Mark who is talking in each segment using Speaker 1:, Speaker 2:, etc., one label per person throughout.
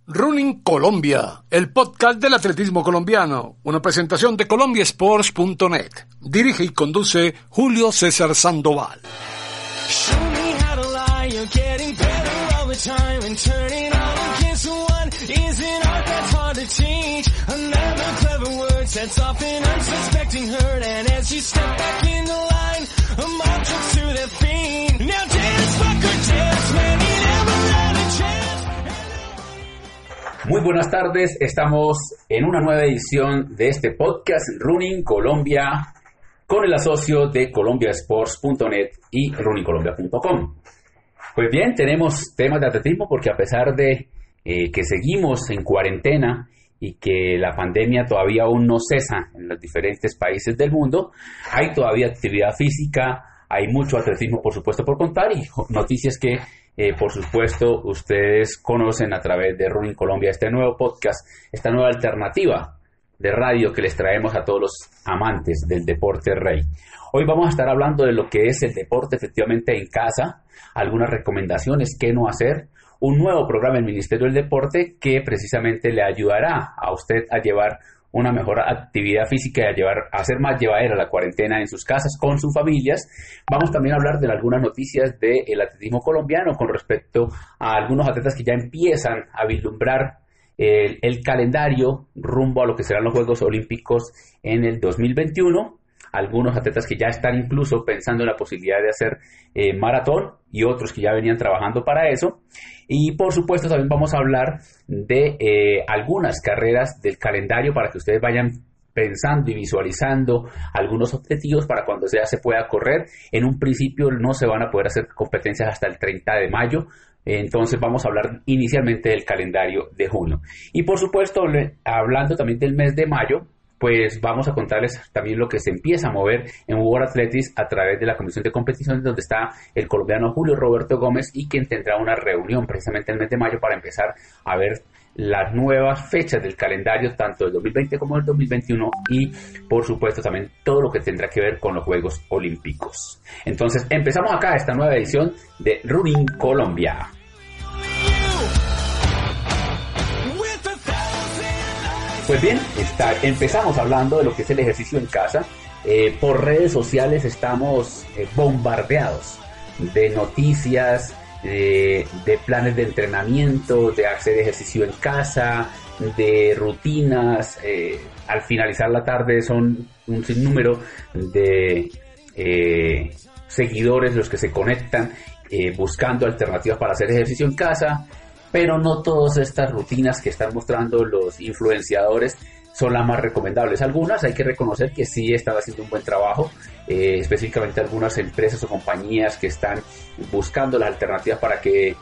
Speaker 1: Running Colombia, el podcast del atletismo colombiano, una presentación de colombiasports.net. Dirige y conduce Julio César Sandoval.
Speaker 2: Muy buenas tardes, estamos en una nueva edición de este podcast Running Colombia con el asocio de colombiasports.net y runningcolombia.com. Pues bien, tenemos temas de atletismo porque a pesar de que seguimos en cuarentena y que la pandemia todavía aún no cesa en los diferentes países del mundo, hay todavía actividad física, hay mucho atletismo por supuesto por contar y noticias que por supuesto ustedes conocen a través de Running Colombia, este nuevo podcast, esta nueva alternativa de radio que les traemos a todos los amantes del deporte rey. Hoy vamos a estar hablando de lo que es el deporte efectivamente en casa, algunas recomendaciones, qué no hacer, un nuevo programa del Ministerio del Deporte que precisamente le ayudará a usted a llevar una mejor actividad física y a hacer más llevadera la cuarentena en sus casas con sus familias. Vamos también a hablar de algunas noticias del atletismo colombiano con respecto a algunos atletas que ya empiezan a vislumbrar el calendario rumbo a lo que serán los Juegos Olímpicos en el 2021. Algunos atletas que ya están incluso pensando en la posibilidad de hacer maratón y otros que ya venían trabajando para eso. Y por supuesto también vamos a hablar de algunas carreras del calendario para que ustedes vayan pensando y visualizando algunos objetivos para cuando sea se pueda correr. En un principio no se van a poder hacer competencias hasta el 30 de mayo. Entonces vamos a hablar inicialmente del calendario de junio. Y por supuesto, hablando también del mes de mayo, pues vamos a contarles también lo que se empieza a mover en World Athletics a través de la Comisión de Competiciones, donde está el colombiano Julio Roberto Gómez y quien tendrá una reunión precisamente el mes de mayo para empezar a ver las nuevas fechas del calendario, tanto del 2020 como del 2021 y por supuesto también todo lo que tendrá que ver con los Juegos Olímpicos. Entonces empezamos acá esta nueva edición de Running Colombia. Pues bien, empezamos hablando de lo que es el ejercicio en casa. Por redes sociales estamos bombardeados de noticias, de planes de entrenamiento, de hacer ejercicio en casa, de rutinas. Al finalizar la tarde son un sinnúmero de seguidores los que se conectan buscando alternativas para hacer ejercicio en casa. Pero no todas estas rutinas que están mostrando los influenciadores son las más recomendables. Algunas hay que reconocer que sí están haciendo un buen trabajo, específicamente algunas empresas o compañías que están buscando las alternativas para que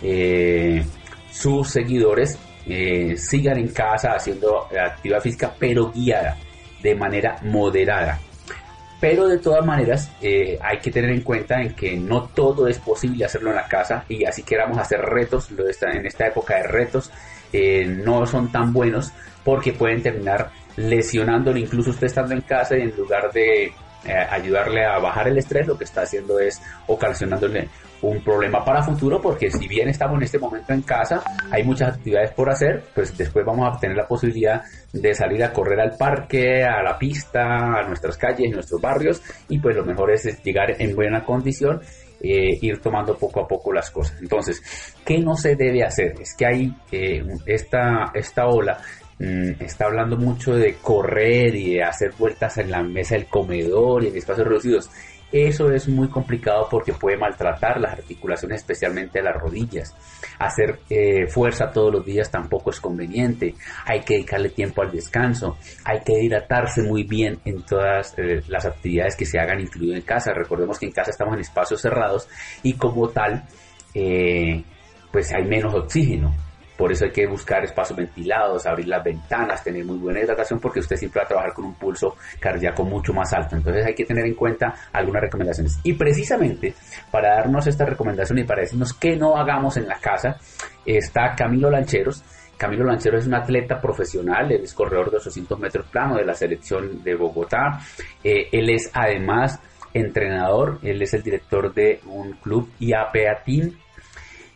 Speaker 2: sus seguidores sigan en casa haciendo actividad física, pero guiada, de manera moderada. Pero de todas maneras hay que tener en cuenta en que no todo es posible hacerlo en la casa y así queramos hacer retos, en esta época de retos no son tan buenos porque pueden terminar lesionándolo incluso usted estando en casa y en lugar de ayudarle a bajar el estrés, lo que está haciendo es ocasionándole un problema para futuro, porque si bien estamos en este momento en casa, hay muchas actividades por hacer, pues después vamos a tener la posibilidad de salir a correr al parque, a la pista, a nuestras calles, a nuestros barrios, y pues lo mejor es llegar en buena condición, ir tomando poco a poco las cosas. Entonces, ¿qué no se debe hacer? Es que hay esta ola está hablando mucho de correr y de hacer vueltas en la mesa del comedor y en espacios reducidos. Eso es muy complicado porque puede maltratar las articulaciones, especialmente las rodillas. Hacer fuerza todos los días tampoco es conveniente. Hay que dedicarle tiempo al descanso. Hay que hidratarse muy bien en todas las actividades que se hagan, incluido en casa. Recordemos que en casa estamos en espacios cerrados y como tal, pues hay menos oxígeno. Por eso hay que buscar espacios ventilados, abrir las ventanas, tener muy buena hidratación porque usted siempre va a trabajar con un pulso cardíaco mucho más alto. Entonces hay que tener en cuenta algunas recomendaciones. Y precisamente para darnos esta recomendación y para decirnos qué no hagamos en la casa está Camilo Lancheros. Camilo Lancheros es un atleta profesional, él es corredor de 800 metros plano de la selección de Bogotá. Él es además entrenador, él es el director de un club IAPA Team.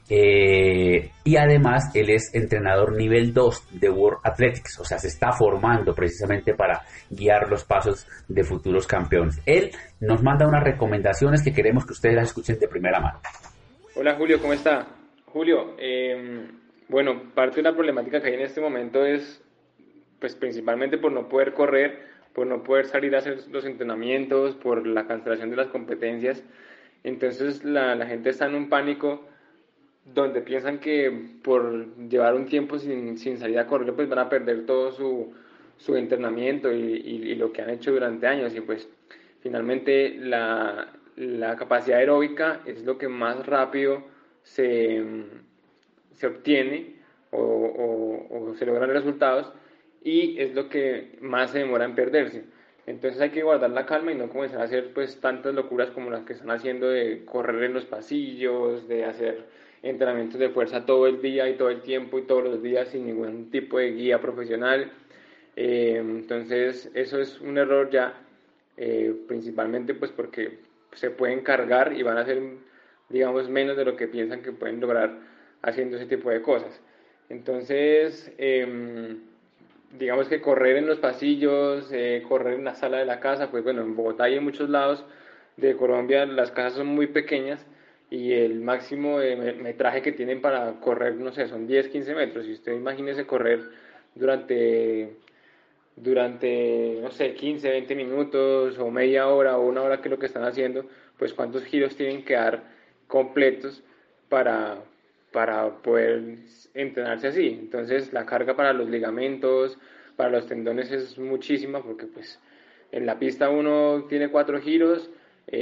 Speaker 2: Y además él es entrenador nivel 2 de World Athletics, o sea, se está formando precisamente para guiar los pasos de futuros campeones. Él nos manda unas recomendaciones que queremos que ustedes las escuchen de primera mano.
Speaker 3: Hola Julio, ¿cómo está? Julio, bueno, parte de la problemática que hay en este momento es pues principalmente por no poder correr, por no poder salir a hacer los entrenamientos, por la cancelación de las competencias. Entonces la gente está en un pánico donde piensan que por llevar un tiempo sin salir a correr pues van a perder todo su entrenamiento y lo que han hecho durante años, y pues finalmente la capacidad aeróbica es lo que más rápido se obtiene o se logran resultados, y es lo que más se demora en perderse. Entonces hay que guardar la calma y no comenzar a hacer pues tantas locuras como las que están haciendo, de correr en los pasillos, de hacer entrenamientos de fuerza todo el día y todo el tiempo y todos los días sin ningún tipo de guía profesional. Entonces eso es un error ya, principalmente pues porque se pueden cargar y van a hacer, digamos, menos de lo que piensan que pueden lograr haciendo ese tipo de cosas. Entonces digamos que correr en los pasillos, correr en la sala de la casa, pues bueno, en Bogotá y en muchos lados de Colombia las casas son muy pequeñas y el máximo de metraje que tienen para correr, no sé, son 10, 15 metros. Y usted imagínese correr durante, no sé, 15, 20 minutos o media hora o una hora, que es lo que están haciendo, pues cuántos giros tienen que dar completos para poder entrenarse así. Entonces la carga para los ligamentos, para los tendones es muchísima, porque pues en la pista uno tiene 4 giros,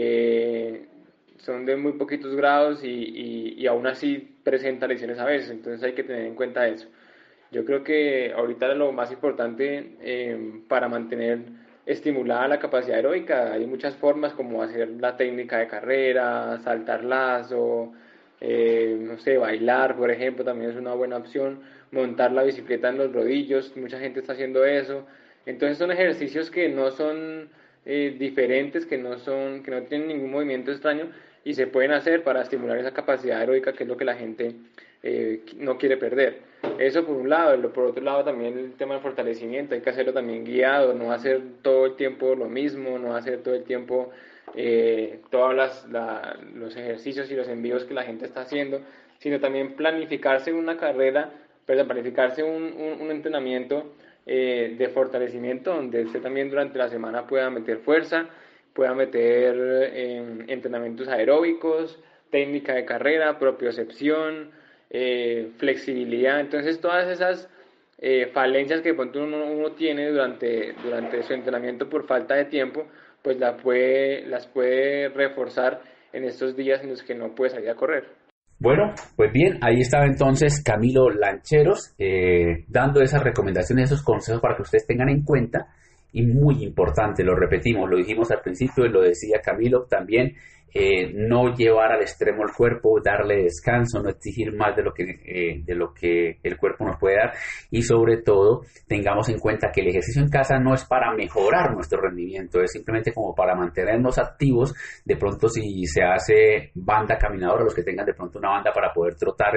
Speaker 3: son de muy poquitos grados y aún así presenta lesiones a veces. Entonces hay que tener en cuenta eso. Yo creo que ahorita lo más importante para mantener estimulada la capacidad aeróbica, hay muchas formas, como hacer la técnica de carrera, saltar lazo, no sé, bailar, por ejemplo, también es una buena opción. Montar la bicicleta en los rodillos, mucha gente está haciendo eso. Entonces son ejercicios que no son diferentes, que no tienen ningún movimiento extraño, y se pueden hacer para estimular esa capacidad aeróbica, que es lo que la gente no quiere perder. Eso por un lado. Por otro lado también el tema del fortalecimiento, hay que hacerlo también guiado, no hacer todo el tiempo lo mismo, no hacer todo el tiempo todos los ejercicios y los envíos que la gente está haciendo, sino también planificarse una carrera, planificarse un entrenamiento de fortalecimiento, donde usted también durante la semana pueda meter fuerza, pueda meter entrenamientos aeróbicos, técnica de carrera, propiocepción, flexibilidad. Entonces todas esas falencias que de pronto uno tiene durante su entrenamiento por falta de tiempo, pues las puede reforzar en estos días en los que no puede salir a correr.
Speaker 2: Bueno, pues bien, ahí estaba entonces Camilo Lancheros dando esas recomendaciones, esos consejos para que ustedes tengan en cuenta. Y muy importante, lo repetimos, lo dijimos al principio y lo decía Camilo también, no llevar al extremo el cuerpo, darle descanso, no exigir más de lo que el cuerpo nos puede dar, y sobre todo tengamos en cuenta que el ejercicio en casa no es para mejorar nuestro rendimiento, es simplemente como para mantenernos activos. De pronto, si se hace banda caminadora, los que tengan de pronto una banda para poder trotar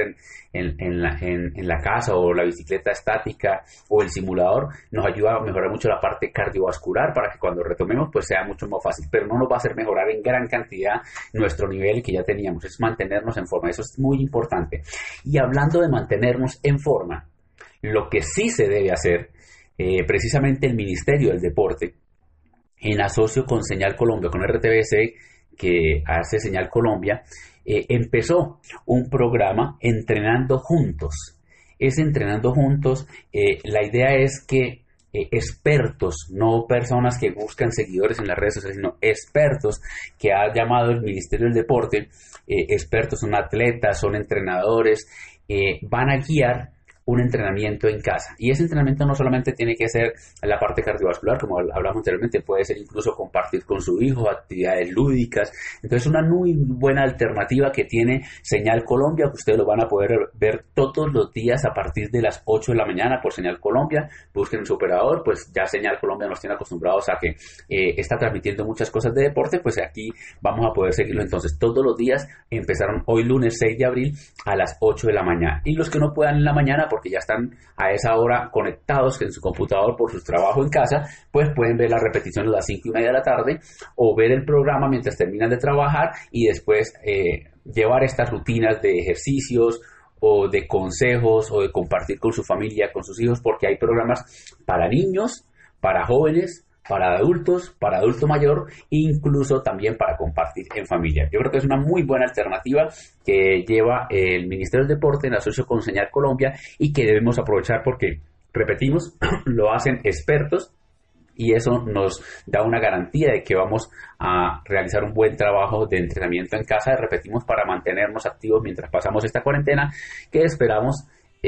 Speaker 2: en la casa, o la bicicleta estática o el simulador, nos ayuda a mejorar mucho la parte cardiovascular, para que cuando retomemos pues sea mucho más fácil, pero no nos va a hacer mejorar en gran cantidad nuestro nivel que ya teníamos. Es mantenernos en forma, eso es muy importante. Y hablando de mantenernos en forma, lo que sí se debe hacer, precisamente el Ministerio del Deporte, en asocio con Señal Colombia, con RTBC, que hace Señal Colombia, empezó un programa Entrenando Juntos. Es Entrenando Juntos, la idea es que expertos, no personas que buscan seguidores en las redes sociales, sino expertos que ha llamado el Ministerio del Deporte, expertos, son atletas, son entrenadores, van a guiar un entrenamiento en casa. Y ese entrenamiento no solamente tiene que ser la parte cardiovascular, como hablamos anteriormente, puede ser incluso compartir con su hijo actividades lúdicas. Entonces, una muy buena alternativa que tiene Señal Colombia, que ustedes lo van a poder ver todos los días a partir de las 8 de la mañana por Señal Colombia. Busquen su operador, pues ya Señal Colombia nos tiene acostumbrados a que está transmitiendo muchas cosas de deporte, pues aquí vamos a poder seguirlo. Entonces, todos los días empezaron hoy lunes 6 de abril a las 8 de la mañana. Y los que no puedan en la mañana, porque ya están a esa hora conectados en su computador por su trabajo en casa, pues pueden ver la repetición a las 5:30 de la tarde o ver el programa mientras terminan de trabajar y después llevar estas rutinas de ejercicios o de consejos o de compartir con su familia, con sus hijos, porque hay programas para niños, para jóvenes, para adultos mayor, incluso también para compartir en familia. Yo creo que es una muy buena alternativa que lleva el Ministerio del Deporte en asocio con Señal Colombia y que debemos aprovechar porque, repetimos, lo hacen expertos y eso nos da una garantía de que vamos a realizar un buen trabajo de entrenamiento en casa, repetimos, para mantenernos activos mientras pasamos esta cuarentena, que esperamos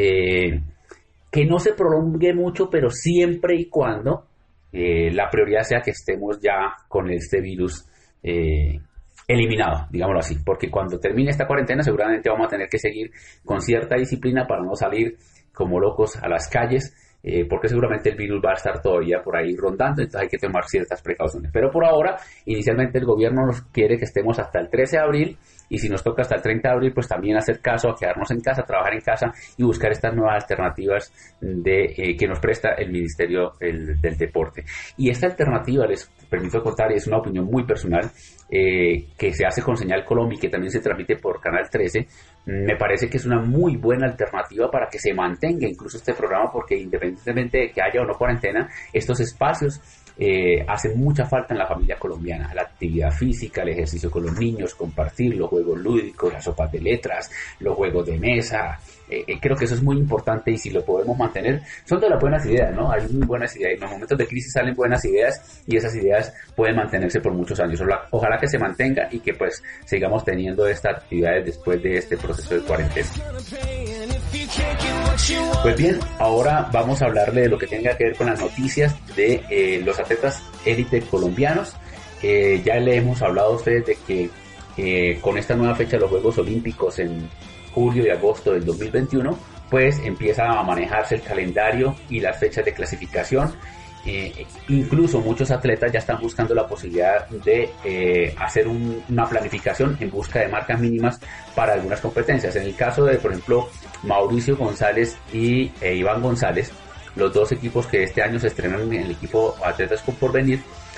Speaker 2: que no se prolongue mucho, pero siempre y cuando la prioridad sea que estemos ya con este virus eliminado, digámoslo así, porque cuando termine esta cuarentena seguramente vamos a tener que seguir con cierta disciplina para no salir como locos a las calles, porque seguramente el virus va a estar todavía por ahí rondando, entonces hay que tomar ciertas precauciones. Pero por ahora, inicialmente el gobierno nos quiere que estemos hasta el 13 de abril, y si nos toca hasta el 30 de abril, pues también hacer caso a quedarnos en casa, trabajar en casa y buscar estas nuevas alternativas que nos presta el Ministerio del Deporte. Y esta alternativa, les permito contar, y es una opinión muy personal, que se hace con Señal Colombia y que también se transmite por Canal 13, me parece que es una muy buena alternativa para que se mantenga incluso este programa, porque independientemente de que haya o no cuarentena, estos espacios hacen mucha falta en la familia colombiana. La actividad física, el ejercicio con los niños, compartir los juegos lúdicos, las sopas de letras, los juegos de mesa. Creo que eso es muy importante y si lo podemos mantener, son de las buenas ideas, ¿no? Hay muy buenas ideas. En los momentos de crisis salen buenas ideas y esas ideas pueden mantenerse por muchos años. Ojalá que se mantenga y que pues sigamos teniendo estas actividades después de este proceso de cuarentena. Pues bien, ahora vamos a hablarle de lo que tenga que ver con las noticias de los atletas élite colombianos. Ya le hemos hablado a ustedes de que con esta nueva fecha de los Juegos Olímpicos en julio y agosto del 2021, pues empieza a manejarse el calendario y las fechas de clasificación. Incluso muchos atletas ya están buscando la posibilidad de hacer una planificación en busca de marcas mínimas para algunas competencias. En el caso de, por ejemplo, Mauricio González y Iván González, los dos equipos que este año se estrenan en el equipo Atletas con Porvenir,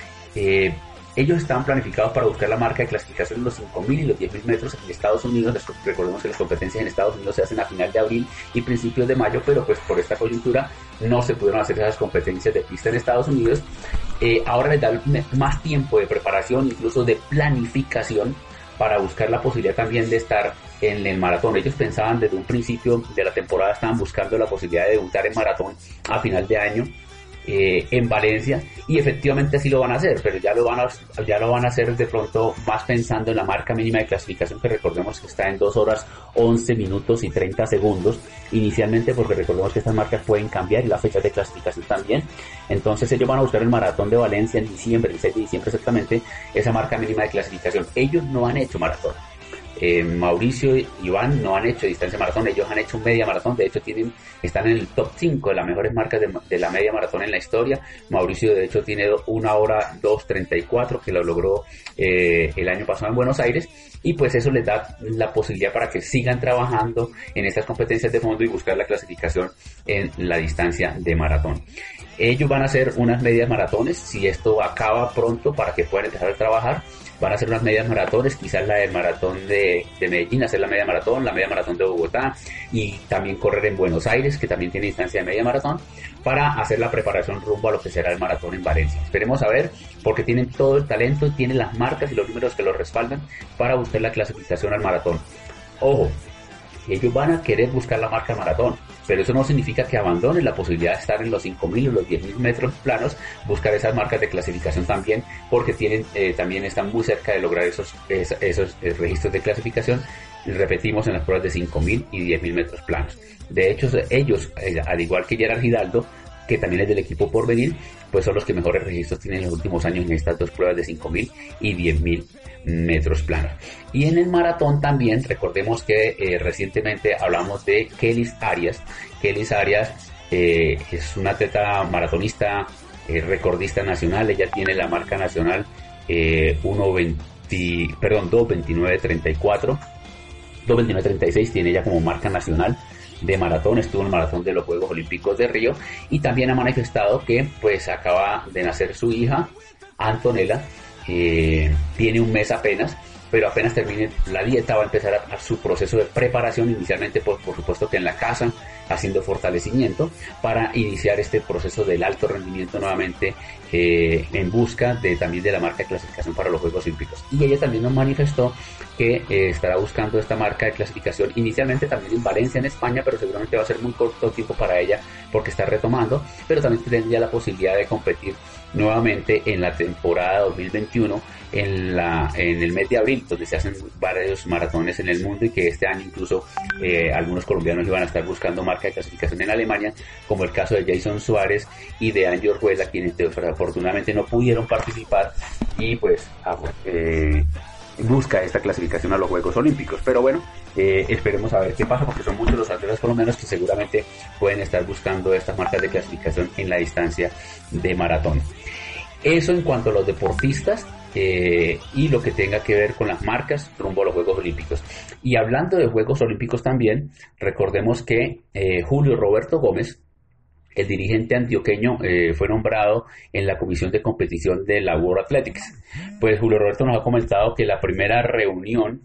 Speaker 2: ellos estaban planificados para buscar la marca de clasificación en los 5.000 y los 10.000 metros en Estados Unidos. Recordemos que las competencias en Estados Unidos se hacen a final de abril y principios de mayo, pero pues por esta coyuntura no se pudieron hacer esas competencias de pista en Estados Unidos. Ahora les da más tiempo de preparación, incluso de planificación, para buscar la posibilidad también de estar en el maratón. Ellos pensaban desde un principio de la temporada, estaban buscando la posibilidad de debutar en maratón a final de año en Valencia, y efectivamente así lo van a hacer, pero ya lo van a hacer de pronto más pensando en la marca mínima de clasificación, que recordemos que está en 2 horas 11 minutos y 30 segundos inicialmente, porque recordemos que estas marcas pueden cambiar y las fechas de clasificación también. Entonces ellos van a buscar el maratón de Valencia en diciembre, el 6 de diciembre exactamente, esa marca mínima de clasificación. Ellos no han hecho maratón. Mauricio y Iván no han hecho distancia maratón, ellos han hecho un media maratón, de hecho están en el top 5 de las mejores marcas de la media maratón en la historia. Mauricio de hecho tiene 1 hora 2:34 que lo logró el año pasado en Buenos Aires, y pues eso les da la posibilidad para que sigan trabajando en estas competencias de fondo y buscar la clasificación en la distancia de maratón. Ellos van a hacer unas medias maratones, si esto acaba pronto, para que puedan empezar a trabajar. Van a hacer unas medias maratones, quizás la del maratón de Medellín, hacer la media maratón de Bogotá, y también correr en Buenos Aires, que también tiene distancia de media maratón, para hacer la preparación rumbo a lo que será el maratón en Valencia. Esperemos a ver, porque tienen todo el talento, tienen las marcas y los números que los respaldan para buscar la clasificación al maratón. Ojo, ellos van a querer buscar la marca maratón, pero eso no significa que abandonen la posibilidad de estar en los 5.000 o los 10.000 metros planos, buscar esas marcas de clasificación también, porque también están muy cerca de lograr esos registros de clasificación repetimos, en las pruebas de 5.000 y 10.000 metros planos. De hecho, ellos, al igual que Gerard Giraldo, que también es del equipo Porvenir, pues son los que mejores registros tienen en los últimos años en estas dos pruebas de 5.000 y 10.000 metros planos. Y en el maratón también, recordemos que recientemente hablamos de Kelis Arias. Kelis Arias es una atleta maratonista, recordista nacional. Ella tiene la marca nacional 2:29:36, tiene ella como marca nacional de maratón. Estuvo en el maratón de los Juegos Olímpicos de Río y también ha manifestado que pues acaba de nacer su hija Antonella, tiene un mes apenas, pero apenas termine la dieta va a empezar a su proceso de preparación, inicialmente por supuesto que en la casa, haciendo fortalecimiento para iniciar este proceso del alto rendimiento nuevamente, en busca también de la marca de clasificación para los Juegos Olímpicos. Y ella también nos manifestó que estará buscando esta marca de clasificación inicialmente también en Valencia, en España, pero seguramente va a ser muy corto tiempo para ella porque está retomando, pero también tendría la posibilidad de competir nuevamente en la temporada 2021 en el mes de abril, donde se hacen varios maratones en el mundo, y que este año incluso algunos colombianos iban a estar buscando marca de clasificación en Alemania, como el caso de Jason Suárez y de Angie Orjuela, quienes desafortunadamente no pudieron participar y pues busca esta clasificación a los Juegos Olímpicos. Pero bueno, esperemos a ver qué pasa, porque son muchos los atletas colombianos que seguramente pueden estar buscando estas marcas de clasificación en la distancia de maratón. Eso en cuanto a los deportistas y lo que tenga que ver con las marcas rumbo a los Juegos Olímpicos. Y hablando de Juegos Olímpicos también, recordemos que Julio Roberto Gómez, el dirigente antioqueño, fue nombrado en la comisión de competición de la World Athletics. Pues Julio Roberto nos ha comentado que la primera reunión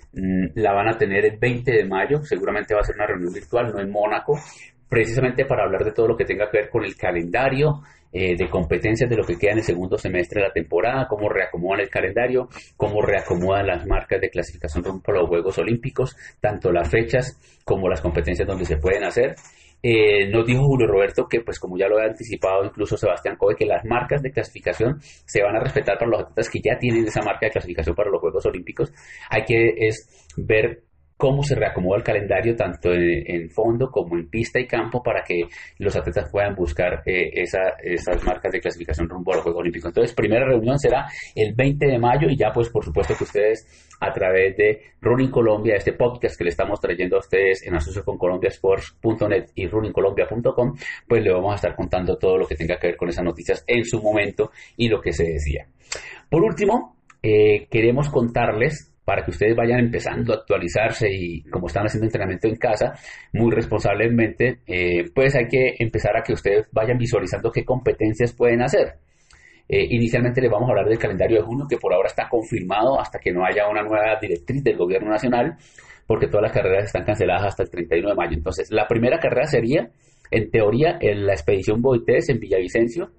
Speaker 2: la van a tener el 20 de mayo, seguramente va a ser una reunión virtual, no en Mónaco, precisamente para hablar de todo lo que tenga que ver con el calendario de competencias de lo que queda en el segundo semestre de la temporada, cómo reacomodan el calendario, cómo reacomodan las marcas de clasificación rumbo a los Juegos Olímpicos, tanto las fechas como las competencias donde se pueden hacer. Nos dijo Julio Roberto que, pues como ya lo había anticipado incluso Sebastián Coe, que las marcas de clasificación se van a respetar para los atletas que ya tienen esa marca de clasificación para los Juegos Olímpicos. Hay que ver cómo se reacomoda el calendario tanto en fondo como en pista y campo para que los atletas puedan buscar esas marcas de clasificación rumbo a los Juegos Olímpicos. Entonces, primera reunión será el 20 de mayo y ya pues por supuesto que ustedes a través de Running Colombia, este podcast que le estamos trayendo a ustedes en asocio con colombiasports.net y runningcolombia.com, pues le vamos a estar contando todo lo que tenga que ver con esas noticias en su momento y lo que se decía. Por último, queremos contarles, para que ustedes vayan empezando a actualizarse y como están haciendo entrenamiento en casa, muy responsablemente, pues hay que empezar a que ustedes vayan visualizando qué competencias pueden hacer. Inicialmente les vamos a hablar del calendario de junio, que por ahora está confirmado hasta que no haya una nueva directriz del gobierno nacional, porque todas las carreras están canceladas hasta el 31 de mayo. Entonces, la primera carrera sería, en teoría, en la expedición Boités en Villavicencio.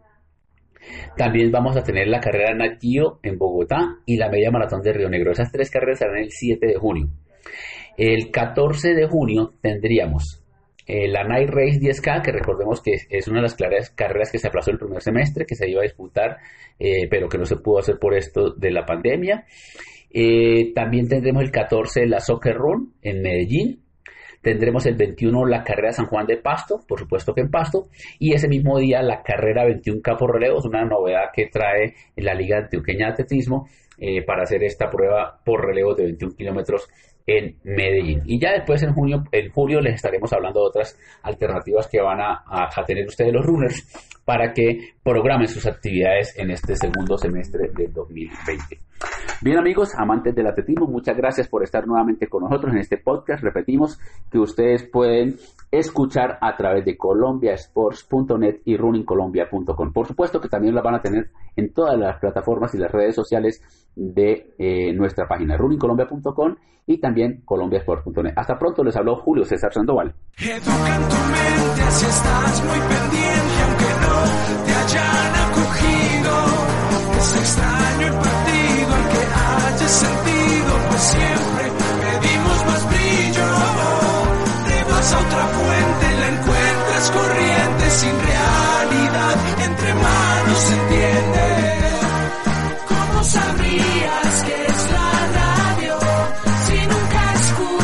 Speaker 2: También vamos a tener la carrera Nat Geo en Bogotá y la media maratón de Río Negro. Esas tres carreras serán el 7 de junio. El 14 de junio tendríamos la Night Race 10K, que recordemos que es una de las carreras que se aplazó el primer semestre, que se iba a disputar, pero que no se pudo hacer por esto de la pandemia. También tendremos el 14 la Soccer Run en Medellín. Tendremos el 21 la carrera San Juan de Pasto, por supuesto que en Pasto, y ese mismo día la carrera 21K por relevos, una novedad que trae la Liga Antioqueña de Atletismo para hacer esta prueba por relevos de 21 kilómetros en Medellín. Y ya después en julio les estaremos hablando de otras alternativas que van a tener ustedes los runners para que programen sus actividades en este segundo semestre del 2020. Bien amigos, amantes del atletismo, muchas gracias por estar nuevamente con nosotros en este podcast. Repetimos que ustedes pueden escuchar a través de colombiasports.net y runningcolombia.com. Por supuesto que también las van a tener en todas las plataformas y las redes sociales de nuestra página runningcolombia.com y también colombiasports.net. Hasta pronto, les habló Julio César Sandoval.
Speaker 4: Educa en tu mente si estás muy pendiente, aunque no te hayan acogido. Es extraño el partido al que hayas sentido, pues siempre pedimos más brillo. Te vas a otra fuente, la encuentras corriente, sin realidad, entre manos se entiende. ¿Cómo sabrías que es la radio si nunca escuchas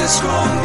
Speaker 4: esconde